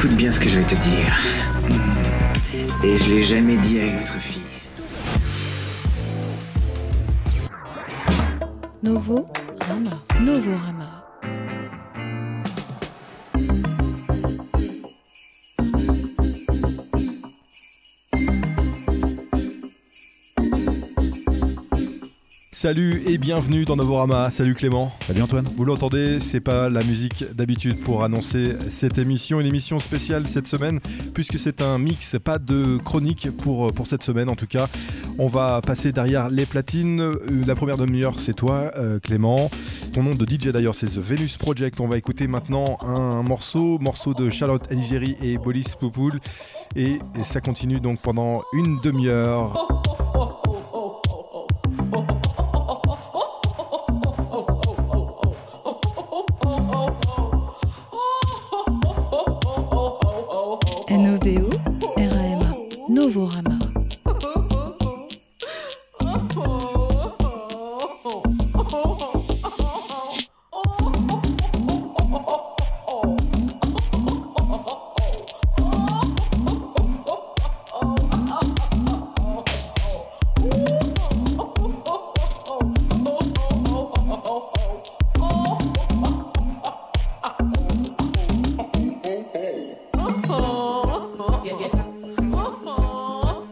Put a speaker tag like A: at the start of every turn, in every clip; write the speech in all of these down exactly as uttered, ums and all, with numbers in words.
A: Écoute bien ce que je vais te dire. Et je l'ai jamais dit à une autre fille.
B: Novo Rama. Novorama.
C: Salut et bienvenue dans Novorama. Salut Clément.
D: Salut Antoine.
C: Vous l'entendez, c'est pas la musique d'habitude pour annoncer cette émission, une émission spéciale cette semaine, puisque c'est un mix, pas de chronique pour, pour cette semaine en tout cas. On va passer derrière les platines. La première demi-heure, c'est toi euh, Clément. Ton nom de D J d'ailleurs, c'est The Venus Project. On va écouter maintenant un morceau, morceau de Charlotte Alighieri et Boris Poupoul. Et, et ça continue donc pendant une demi-heure.
B: N O V O R A M A. Novorama.
E: Oh,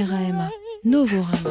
B: R A M A, Novorama.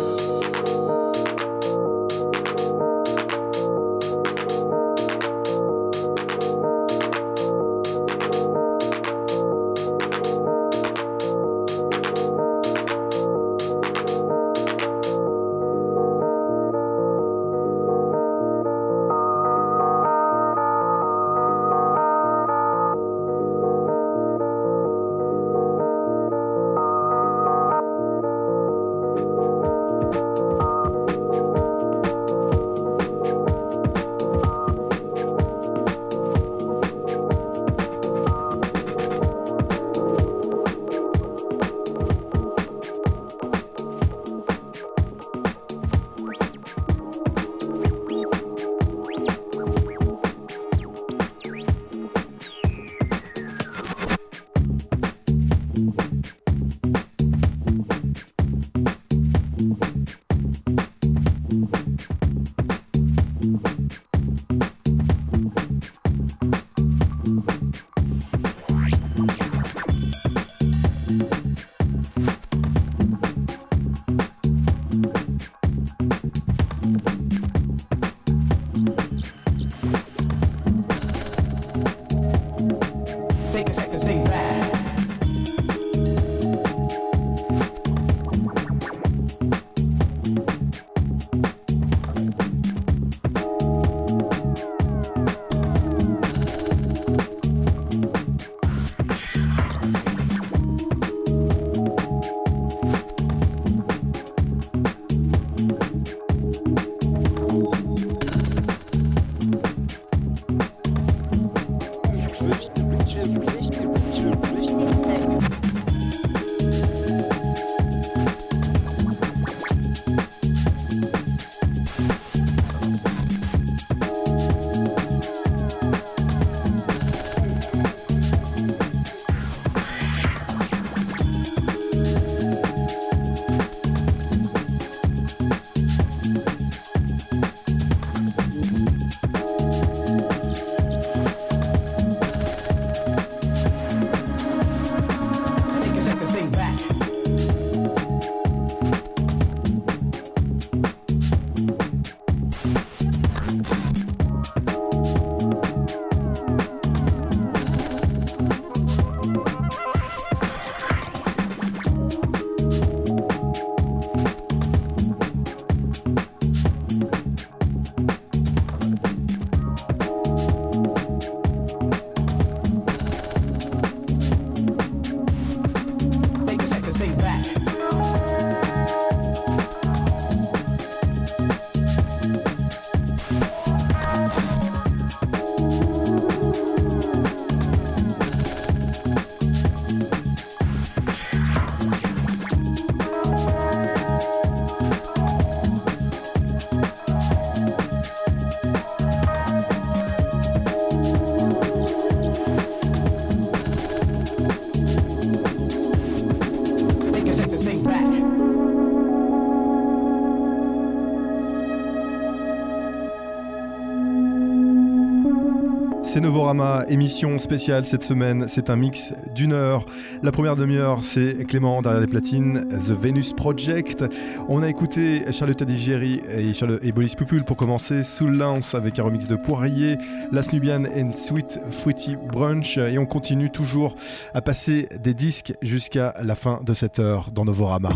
C: C'est Novorama, émission spéciale cette semaine, c'est un mix d'une heure. La première demi-heure, c'est Clément derrière les platines, The Venus Project. On a écouté Charlotte Adigéry et, Charlotte et Boris Pupul pour commencer, Soul Lance avec un remix de Poirier, Las Nubian and Sweet Fruity Brunch. Et on continue toujours à passer des disques jusqu'à la fin de cette heure dans Novorama.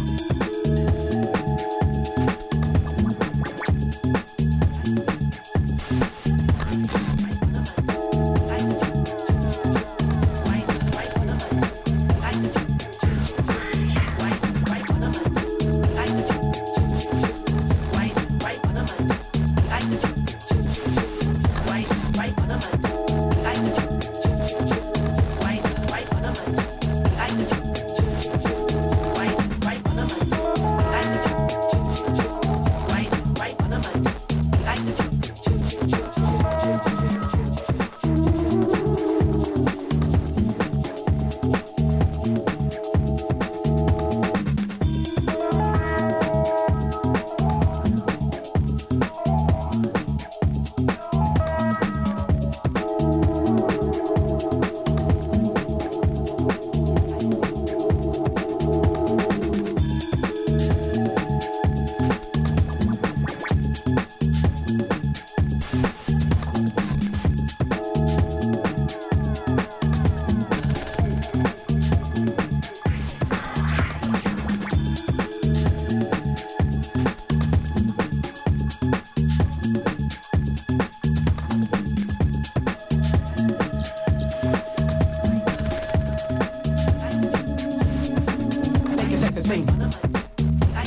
D: Like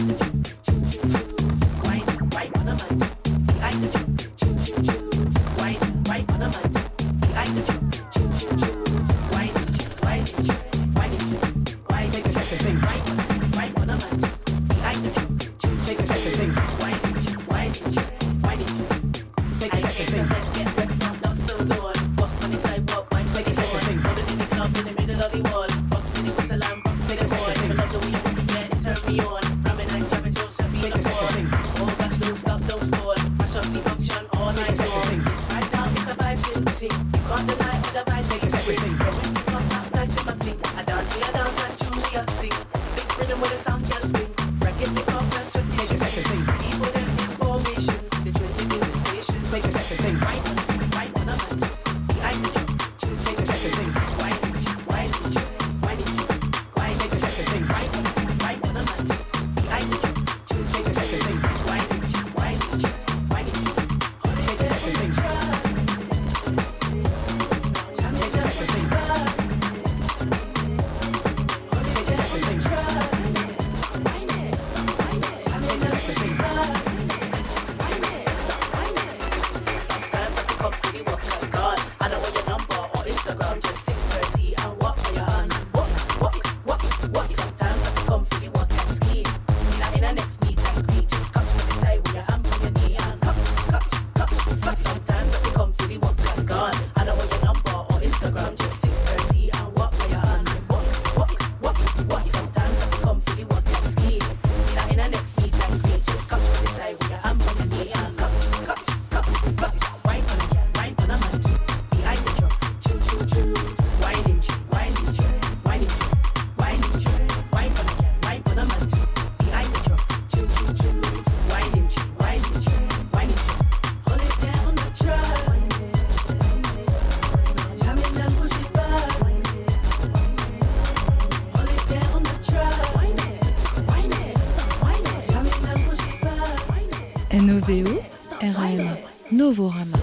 B: N O V O R A M A Novorama.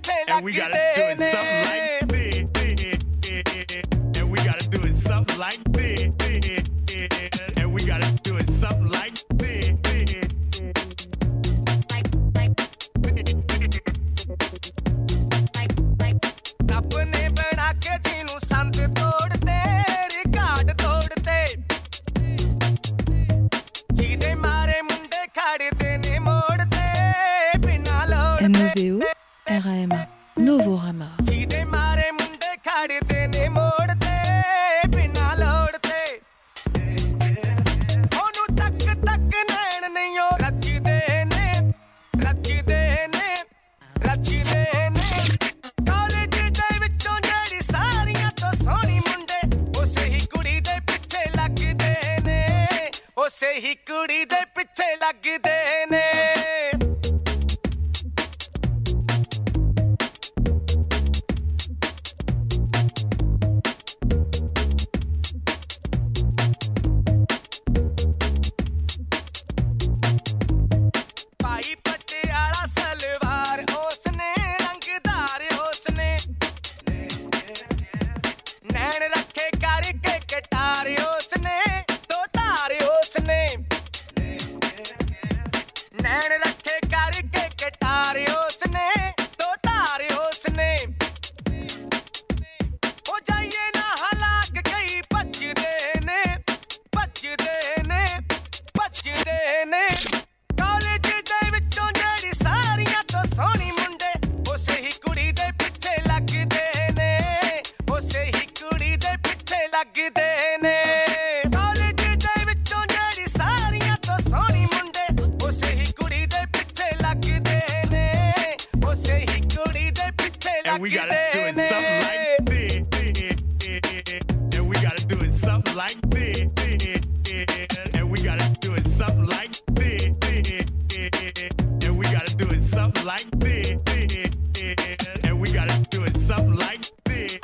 D: ਪਿੱਛੇ ਲੱਗਦੇ ਨੇ
E: And we gotta do it something like this. And we gotta do it something like this.
D: ਰੱਬ ਨੇ ਬਣਾ ਕੇ ਜਿਹਨੂੰ ਸੰਦ ਤੋੜਦੇ record ਤੋੜਦੇ ਜਿਹਦੇ ਮਾਰੇ ਮੁੰਡੇ ਖੜਦੇ ਨੇ ਮੋੜਦੇ ਬਿਨਾਂ ਲੋੜ
B: N O V O R A M A Novorama
D: ਜਿਹਦੇ ਮਾਰੇ ਮੁੰਡੇ ਖੜਦੇ ਨੇ ਮੋੜਦੇ ਬਿਨਾਂ ਲੋੜ ਤੇ ਉਹਨੂੰ ਤੱਕ ਤੱਕ ਨੈਣ ਨਹੀਂ ਉਹ ਰੱਜਦੇ ਨੇ ਰੱਜਦੇ ਨੇ ਰੱਜਦੇ ਨੇ ਕਾਲਜ ਦੇ ਵਿੱਚੋਂ ਜਿਹੜੀ ਸਾਰੀਆਂ ਤੋਂ ਸੋਹਣੀ ਮੁੰਡੇ ਉਸੇ ਹੀ ਕੁੜੀ ਦੇ ਪਿੱਛੇ ਲੱਗਦੇ ਨੇ ਉਸੇ ਹੀ ਕੁੜੀ ਦੇ ਪਿੱਛੇ ਲੱਗਦੇ ਨੇ ਭਾਈ ਪਟਿਆਲਾ ਸਲਵਾਰ ਉਸਨੇ ਰੰਗਦਾਰ ਉਸਨੇ ਨੈਣ ਰੱਖੇ ਕਰਕੇ ਕਟਾਰ ਉਸਨੇ ਦੋ ਧਾਰ ਉਸਨੇ ਨੈਣ ਰੱਖੇ ਕਰਕੇ ਕਟਾਰ ਉਸਨੇ ਦੋ ਧਾਰ ਉਸਨੇ ਉਹ ਜਾਈਏ ਨਾ ਹਲਾਕ ਕਈ ਭੱਜਦੇ ਨੇ ਭੱਜਦੇ ਨੇ ਭੱਜਦੇ ਨੇ ਕਾਲਜ ਦੇ ਵਿੱਚੋਂ ਜਿਹੜੀ ਸਾਰੀਆਂ ਤੋਂ ਸੋਹਣੀ ਮੁੰਡੇ ਉਸੇ ਹੀ ਕੁੜੀ ਦੇ ਪਿੱਛੇ ਲੱਗਦੇ ਨੇ ਉਸੇ ਹੀ ਕੁੜੀ ਦੇ ਪਿੱਛੇ ਲੱਗਦੇ ਨੇ ਕਾਲਜ ਦੇ ਵਿੱਚੋਂ ਜਿਹੜੀ ਸਾਰੀਆਂ ਤੋਂ ਸੋਹਣੀ ਮੁੰਡੇ ਉਸੇ ਹੀ ਕੁੜੀ ਦੇ ਪਿੱਛੇ ਲੱਗਦੇ ਨੇ ਉਸੇ ਹੀ ਕੁੜੀ ਦੇ ਪਿੱਛੇ
E: And we gotta do
D: ਲੱਗਦੇ
E: it
D: ਨੇ
E: something like this. And we gotta do it something like this. And we gotta do it something like this. And we gotta do it something like this. And we gotta do it something like this.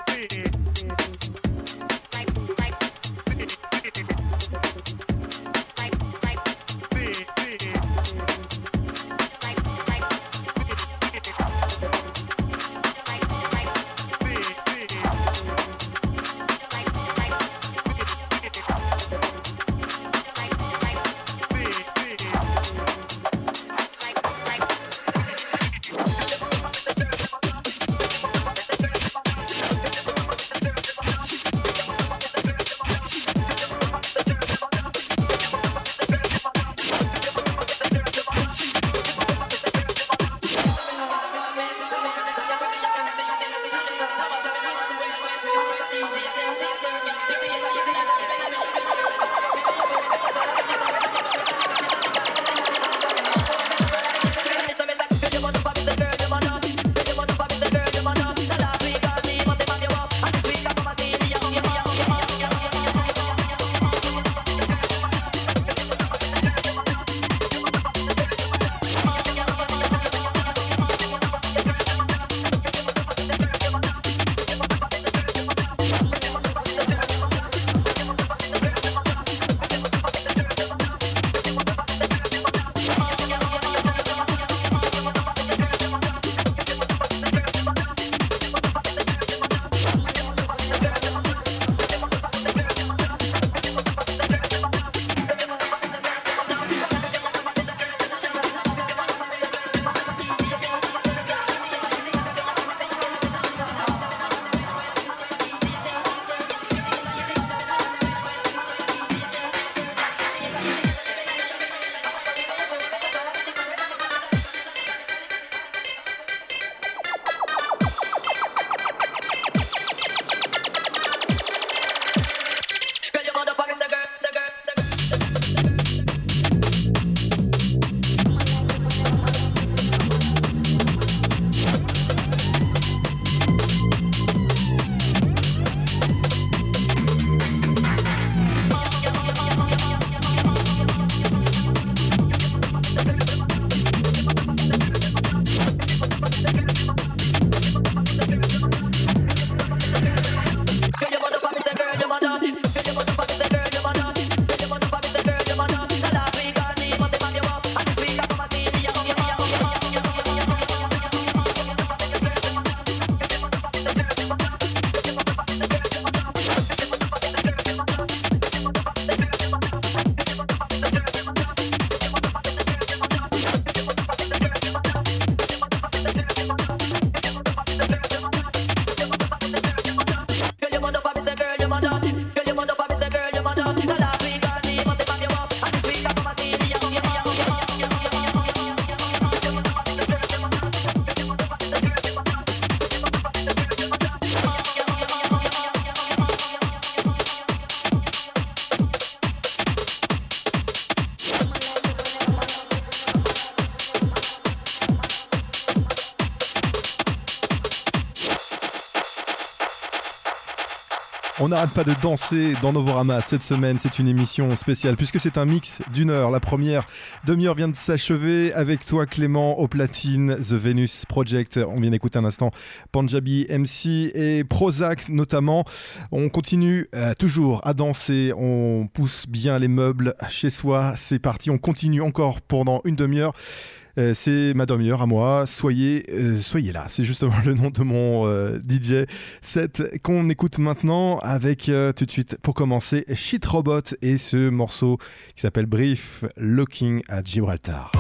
C: On n'arrête pas de danser dans Novorama cette semaine. C'est une émission spéciale puisque c'est un mix d'une heure. La première demi-heure vient de s'achever avec toi Clément au platine, The Venus Project. On vient d'écouter un instant Punjabi M C et Prozac notamment. On continue euh, toujours à danser. On pousse bien les meubles chez soi. C'est parti. On continue encore pendant une demi-heure. Euh, c'est ma demi-heure à moi, soyez, euh, soyez là, c'est justement le nom de mon euh, D J set qu'on écoute maintenant avec euh, tout de suite pour commencer Shit Robot et ce morceau qui s'appelle Brief Looking at Gibraltar.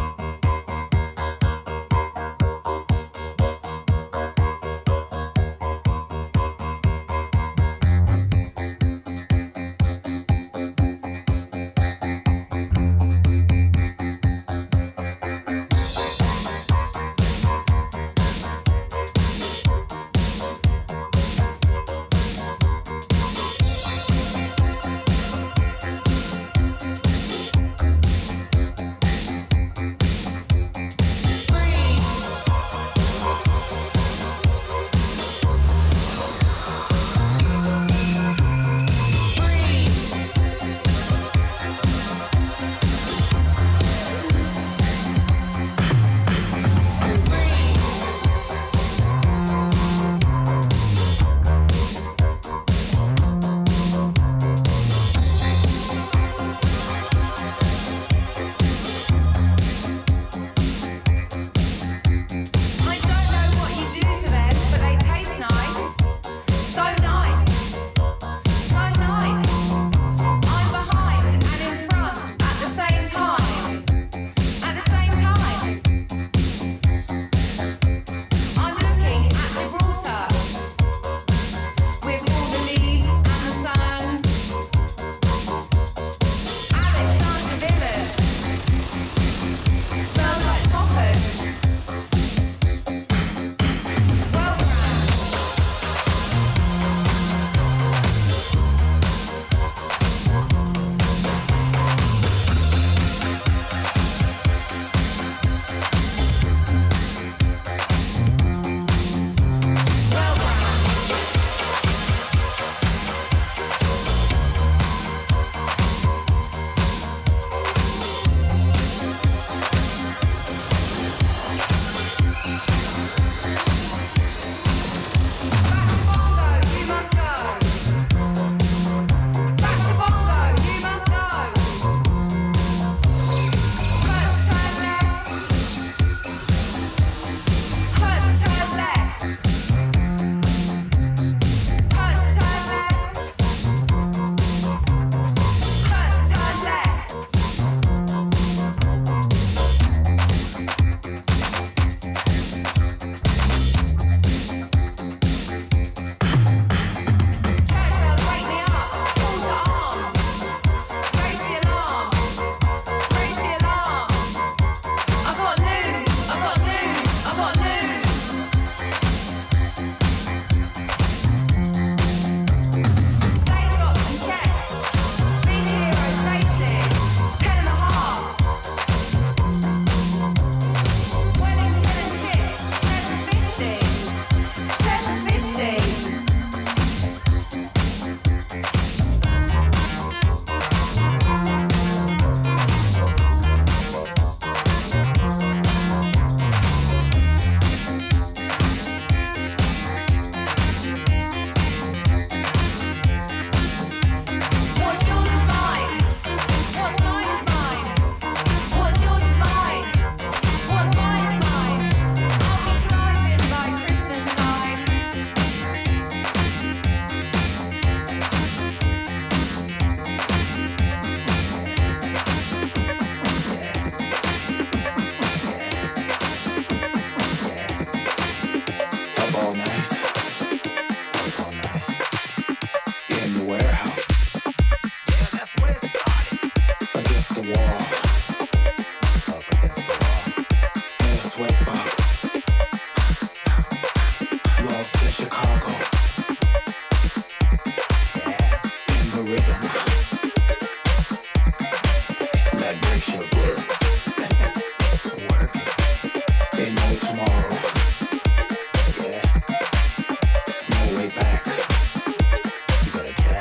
F: Way back, you better catch.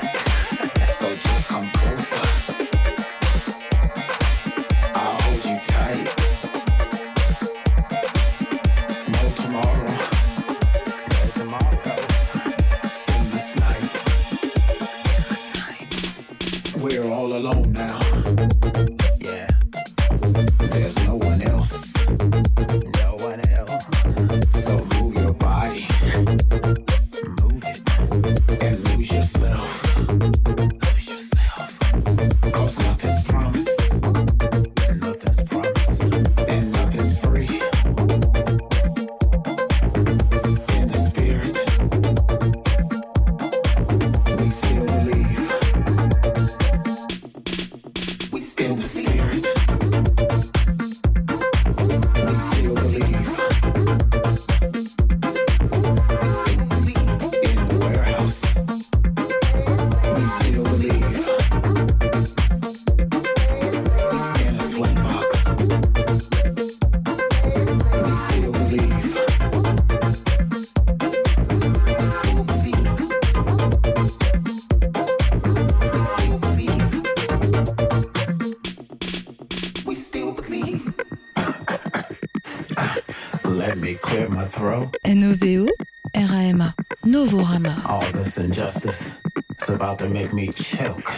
F: throw.
B: N O V O R A M A. Novorama.
F: All this injustice is about to make me choke.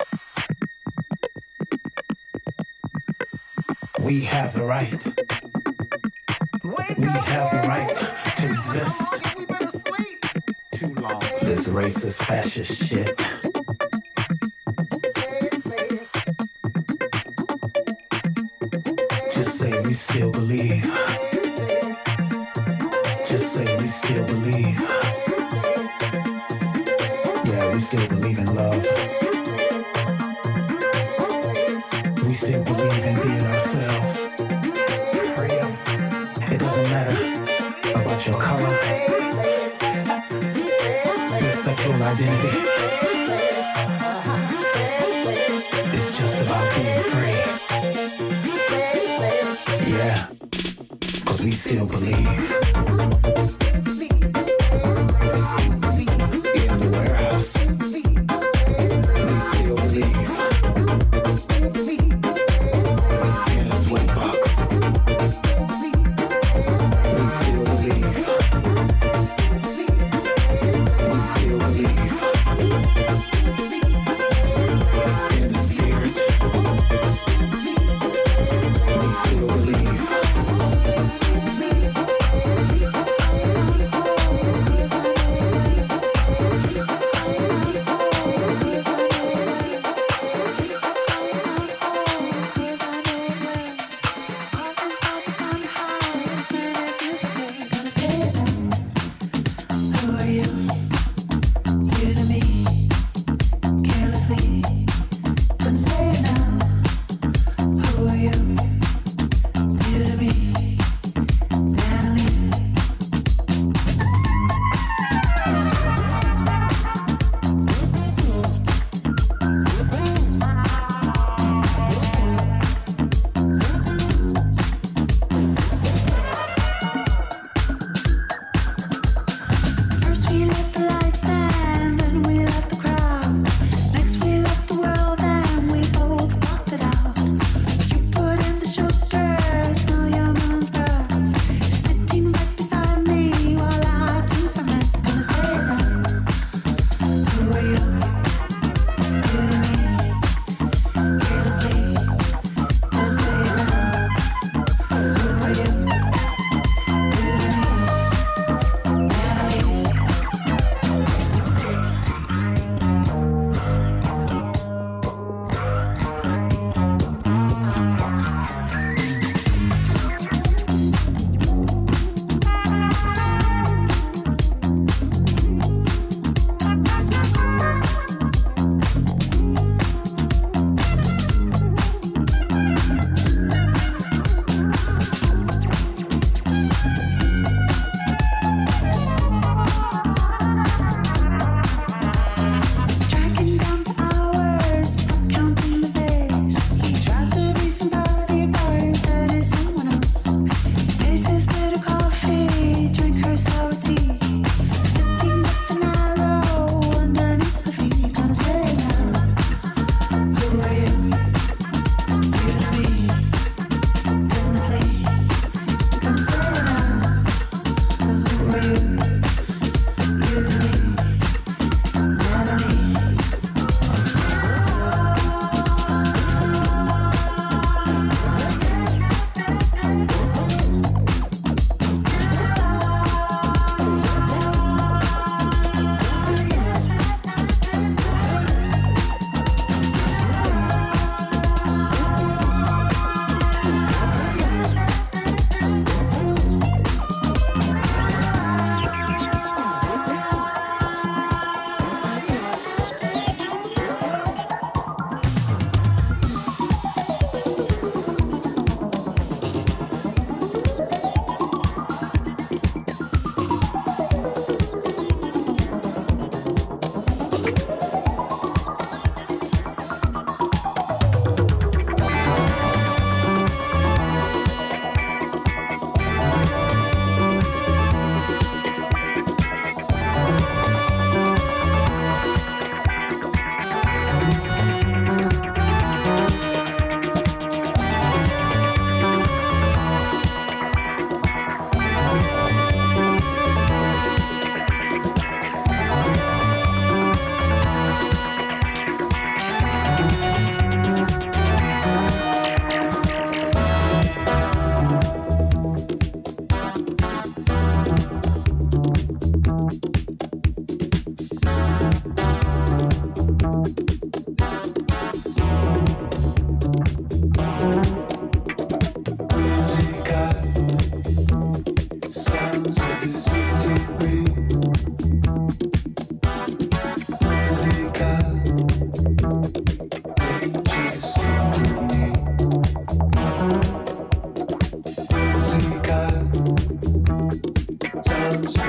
F: We have the right. We have the right to exist. Too long. This racist, fascist shit. Just say we still believe. Just say we still believe. Yeah, we still believe in love. We still believe in being ourselves. Freedom. It doesn't matter about your color, your sexual identity. It's just about being free. Yeah, cause we still believe. In the warehouse, we still believe. In a sweatbox, we still believe. We still believe. In the spirit, we still believe.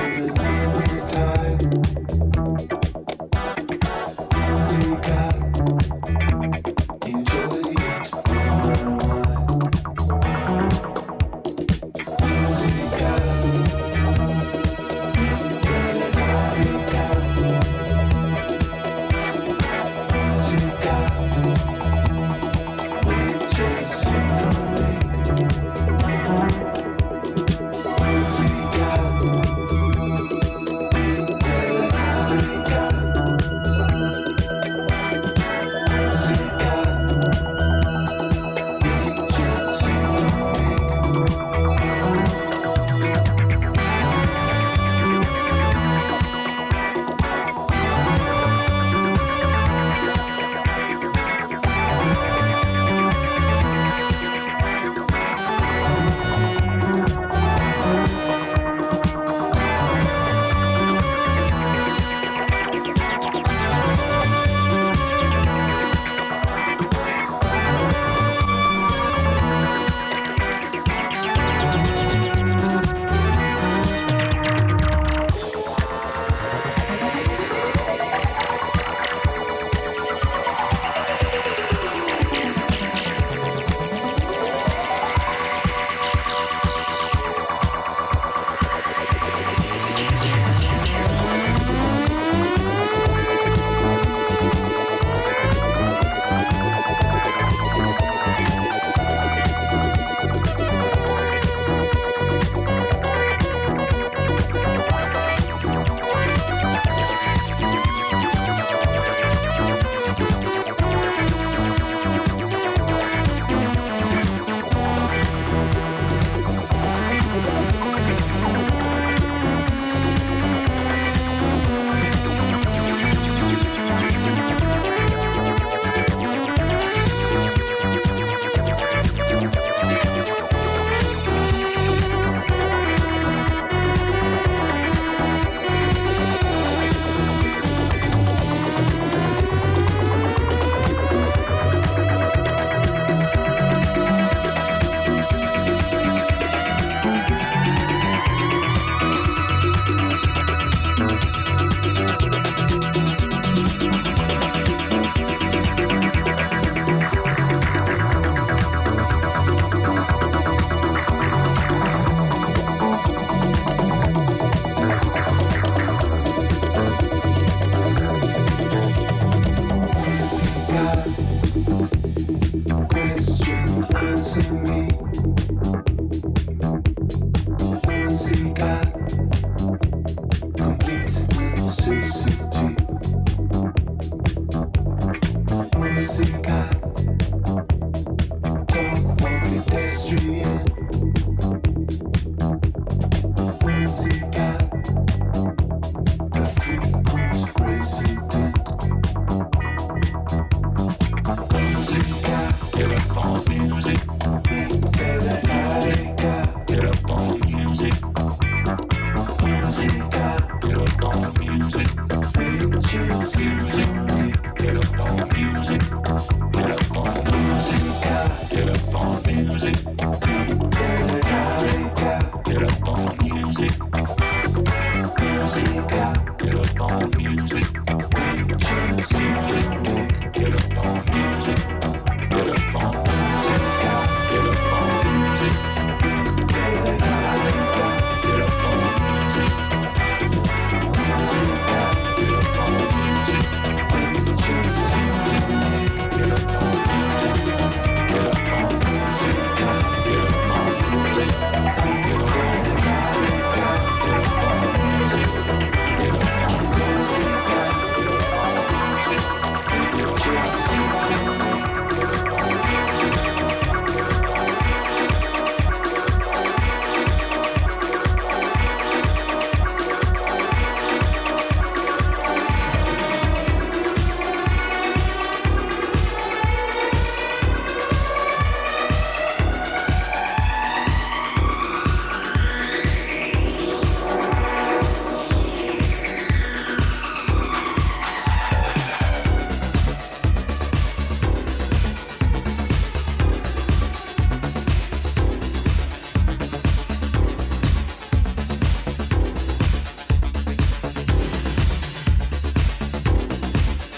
G: Music.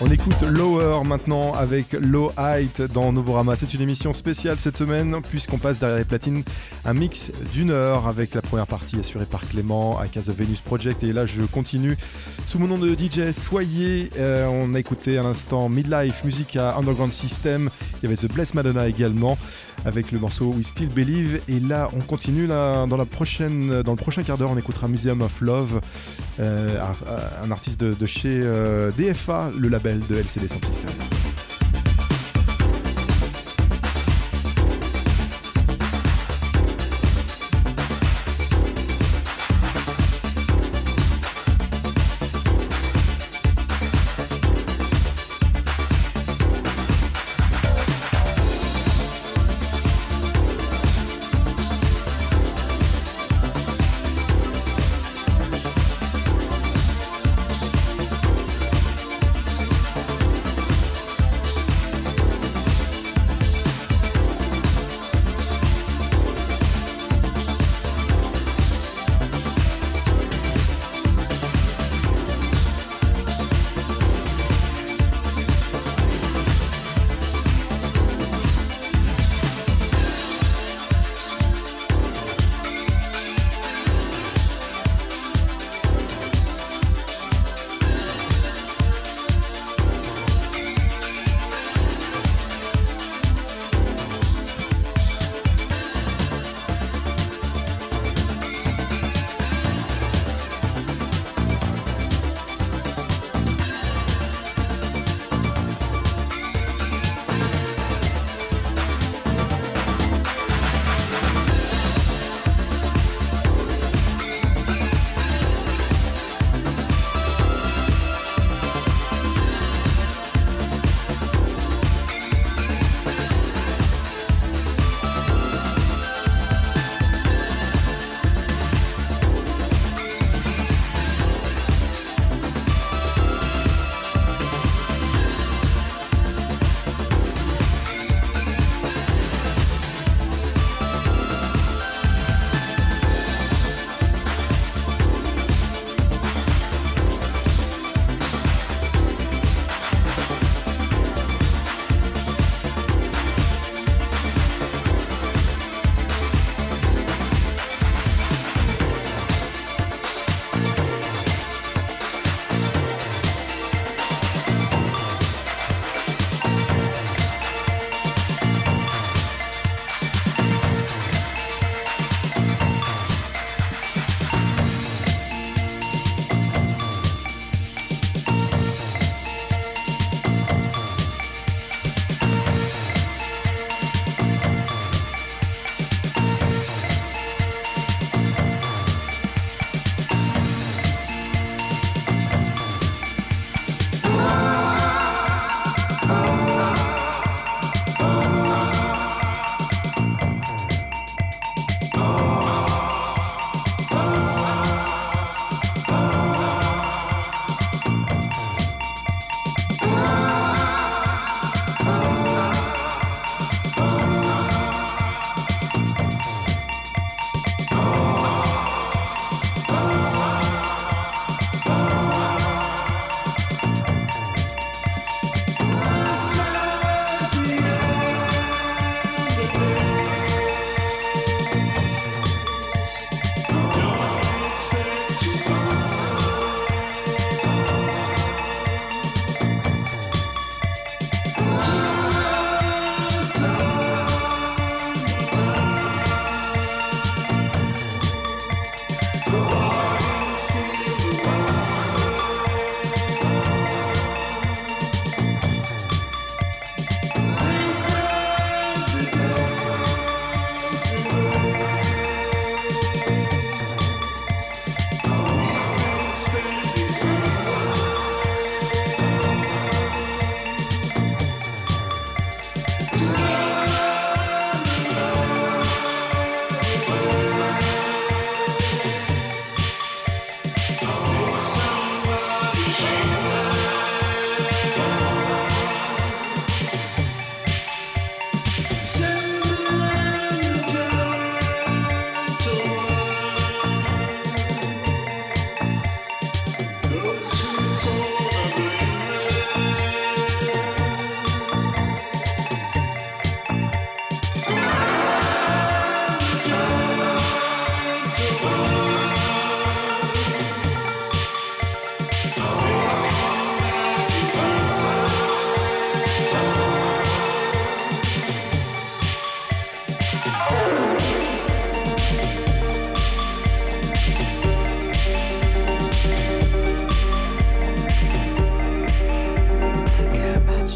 C: On écoute Lower maintenant avec Low Height dans Novorama. C'est une émission spéciale cette semaine puisqu'on passe derrière les platines un mix d'une heure avec la première partie assurée par Clément à Casa Venus Project. Et là je continue sous mon nom de D J Soyer. Euh, on a écouté à l'instant Midlife, musique à Underground System. Il y avait The Blessed Madonna également avec le morceau We Still Believe. Et là on continue là, dans, la prochaine, dans le prochain quart d'heure. On écoutera Museum of Love, euh, un artiste de, de chez euh, D F A, le label de L C D Sound System.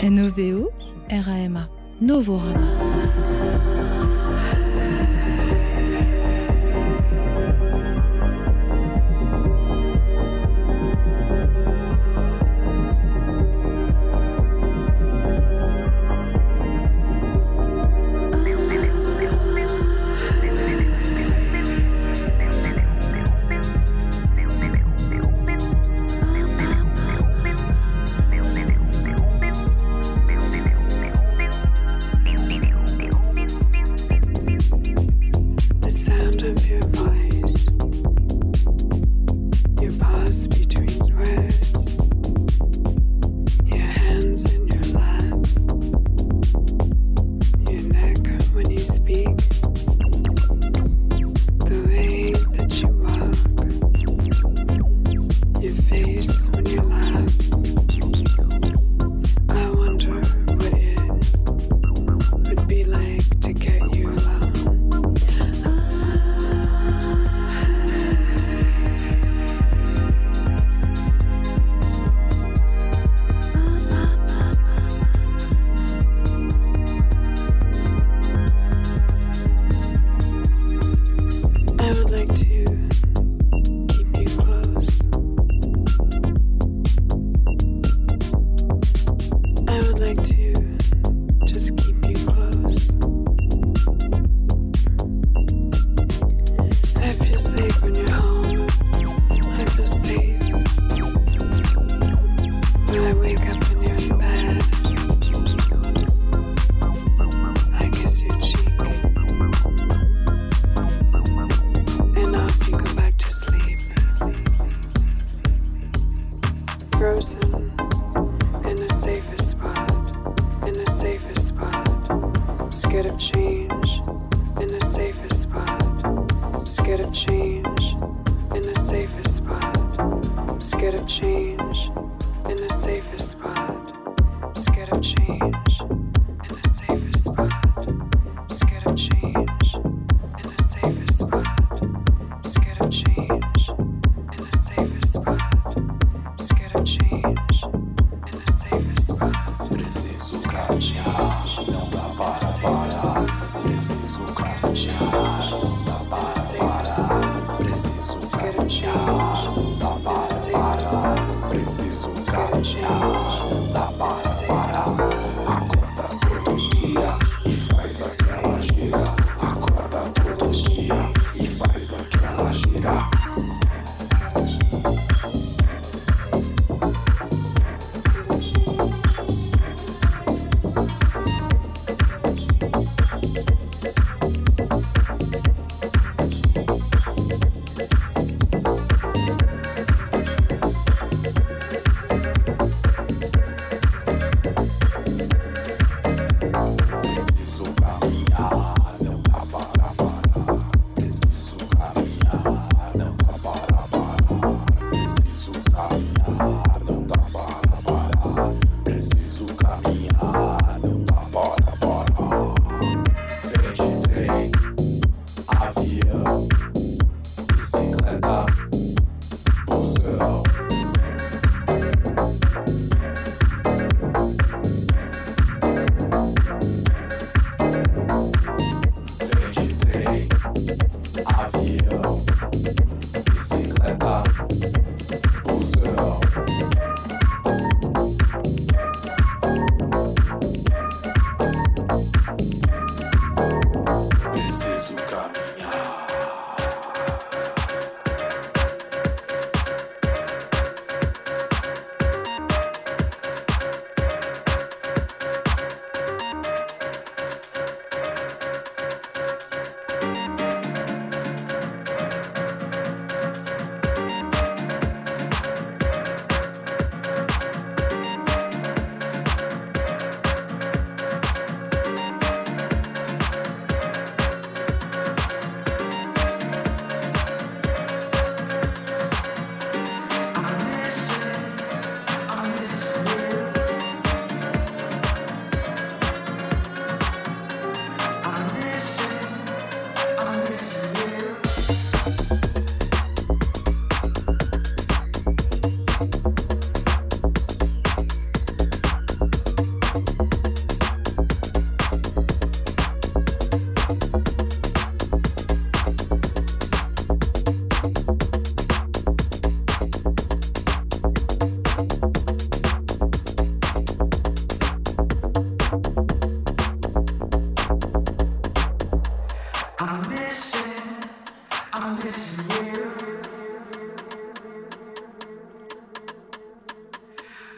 B: N O V O R A M A. Novorama.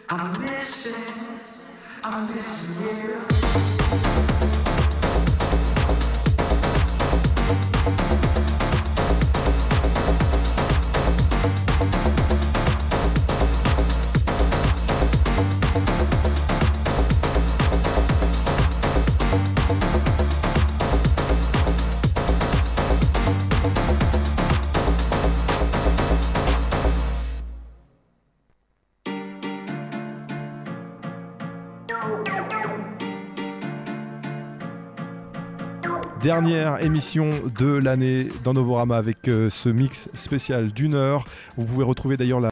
A: I'm missing, I'm missing you.
C: Dernière émission de l'année dans Novorama avec euh, ce mix spécial d'une heure. Vous pouvez retrouver d'ailleurs la